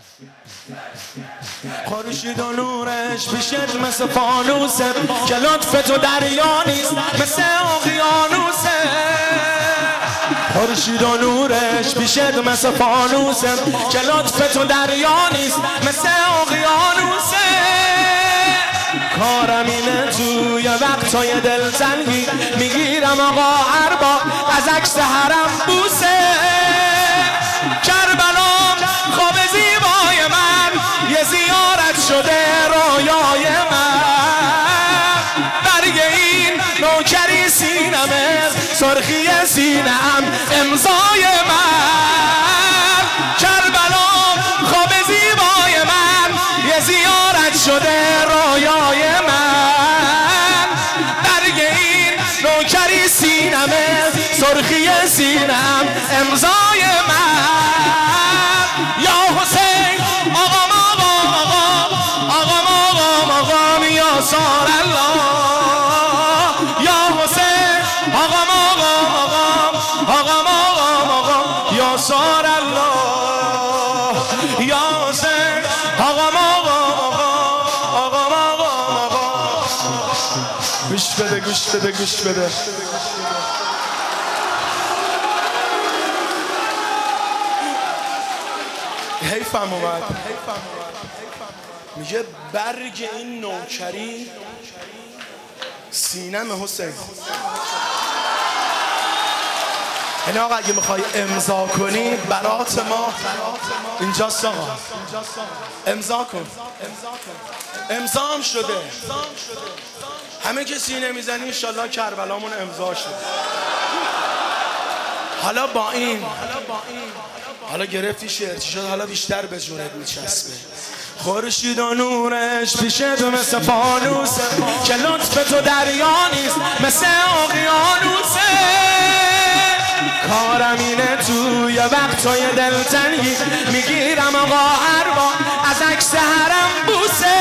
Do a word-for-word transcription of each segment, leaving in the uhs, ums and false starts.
خورشید و نورش پیشت مثل فانوسه که لطف تو دریا نیست مثل اقیانوسه. خورشید و نورش پیشت مثل فانوسه که لطف تو دریا نیست مثل اقیانوسه. کارم اینه توی وقتای دلتنگی میگیرم آقا ارباب از عکس حرم بوسه. کربلام خواب زیبای من یه زیارت شده رویای من. برگ این نوکری سینمه سرخی سینم امضای من. کربلام خواب زیبای من یه زیارت شده رویای من. برگ این نوکری سینمه سرخی سینم امضای من. یا حسین آقام آقام آقام آقام آقام آقام یا سار الله. یا حسین آقام آقام آقام آقام آقام آقام یا سار الله. یا حسین آقام آقام آقام آقام آقام آقام. گوش بده گوش بده گوش بده. حیفم اومد. میگه برگ این نوکری سینم حسین. یعنی آقا اگه میخوای امضا کنی برات ما اینجاست آقا. امضا کن. امضا هم شده. همه که سینه میزنی انشالله کربلامون امضا شد. حالا با این حالا گرفتی شعرچی شد، حالا بیشتر به جونت میچسبه. خورشید و نورش پیشت مثل فانوسه که لطف تو دریا نیست مثل اقیانوسه. کارم اینه توی وقتای دلتنگی میگیرم آقا ارباب از عکس حرم بوسه.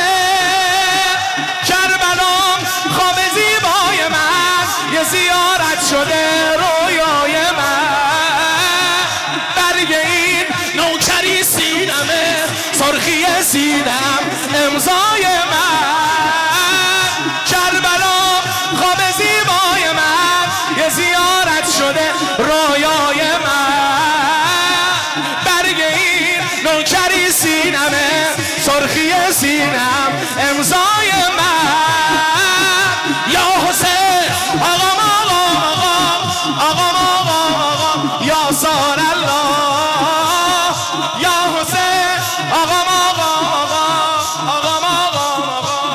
کربلام خواب زیبای من یه زیارت شده رویای من. برگ این نوکری سینمه سرخی سینم امضای من. کربلام خواب زیبای من یه زیارت شده رویای من. برگ این نوکری سینمه سرخی سینم امضای من. یا حسین آقام آقام آقام آقام آقام آقام یا سار الله. یا حسین آقام آقام آقام آقام آقام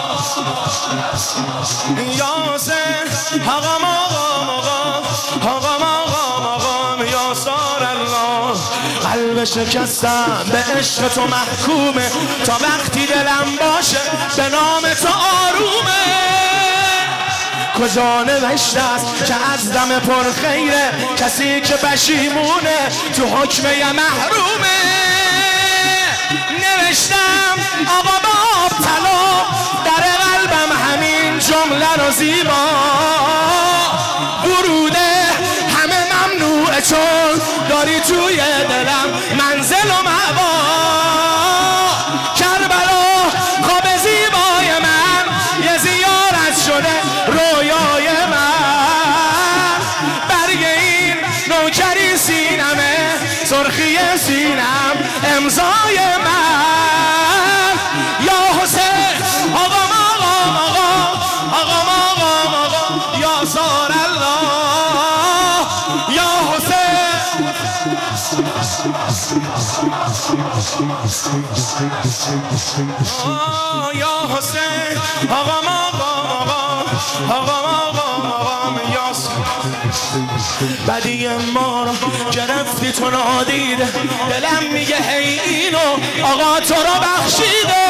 آقام یا حسین آقام آقام آقام آقام آقام آقام یا سار الله. قلب شکستم به عشق تو محکومه تا وقتی دلم باشه به نام تو آرومه. کجا نوشته است که از دم پر خیره کسی که پشیمونه تو حکم یه محرومه. نوشتم آقا با آب طلا در قلبم همین جمله رو زیبا. وروده همه ممنوعه چون داری توی دلم منزل و مأوا. کربلا خواب زیبای من یه زیارت شده رویای من. برگ این نوکری سینمه سرخی سینم امضای من. یا حسین آقام آقام آقام آقام آقام آقام یا سار الله. یا حسین یا حسین آقام آقام آقام آقام آقام آقام یا سار. بدی ما رو گرفتی تو نادیده دلم میگه هی اینو آقا تو رو بخشیده.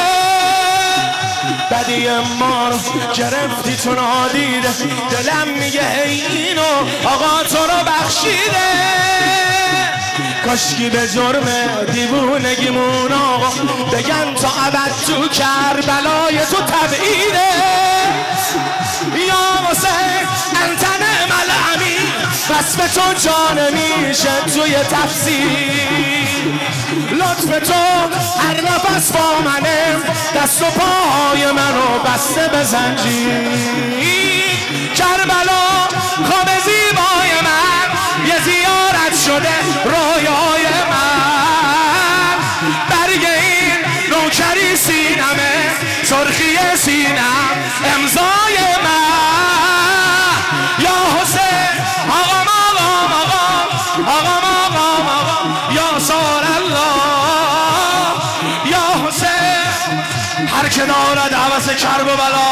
بدی ما رو گرفتی تو نادیده دلم میگه هی اینو آقا تو رو بخشیده. کاشکی به جرم دیوونگیمون آقا بگن تا ابد تو کربلای تو تبعیده. یا حسین انت نعم الامین وصف تو جان میشه توی تفسیر. لطف تو هر دست و پای منو بسته به زنجیر. کربلا خواب زیبای من یه زیارت شده رویای من. برگ این نوکری سینمه سرخی سینم امضای من. یا حسین آقا مقام آقا آقا مقام آقا یا سار الله. یا حسین هر که دارد عوض کرب و بلا.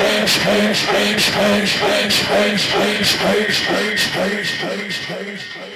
Space, space, space, space, space, space, space, space.